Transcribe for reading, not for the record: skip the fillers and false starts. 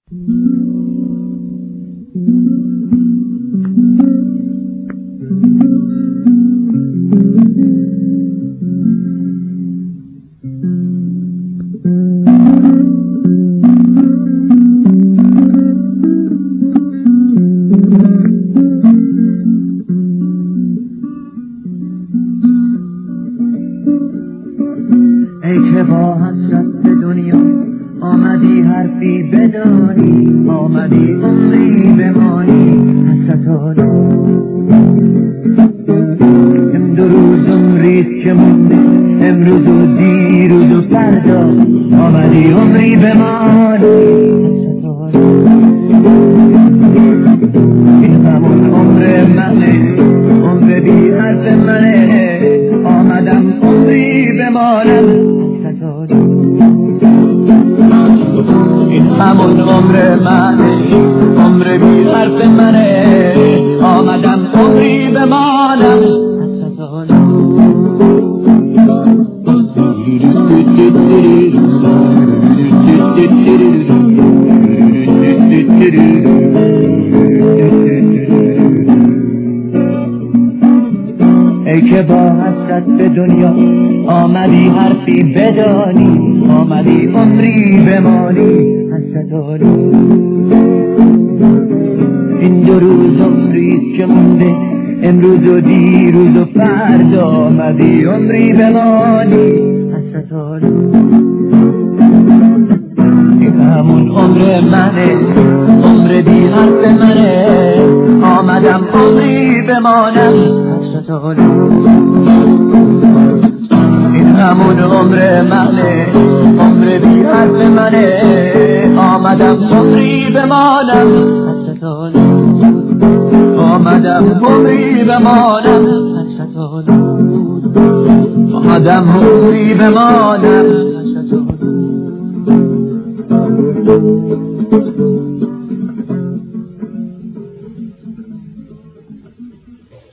ای که با حسرت به دنیا آمدی حرفی بدانی، آمدی عمری بمانی حسرتانو. دو روز عمریست که مونده، امروز و دیروز و فردا، آمدی عمری بمانی حسرتانو. این همون عمر منه، عمر بی حرف منه، آمدم عمری بمانم. این همون عمر منه، عمر بی حرف منه، آمدم عمری بمانم. ای که با حسرت به دنیا آمدی حرفی بدانی، آمدی عمری بمانی حسرتانو. این دو روز عمریست که مونده، امروز و دیروز و فردا، آمدی عمری بمانی حسرتانو. این همون عمر منه، عمر بی حرف منه، آمدم عمری بمانم حسرتانو. این همون عمر منه، عمر بی حرف منه، آمدم عمری بمانم حسرتانو. آمدم عمری بمانم حسرتانو. آمدم عمری بمانم حسرتانو.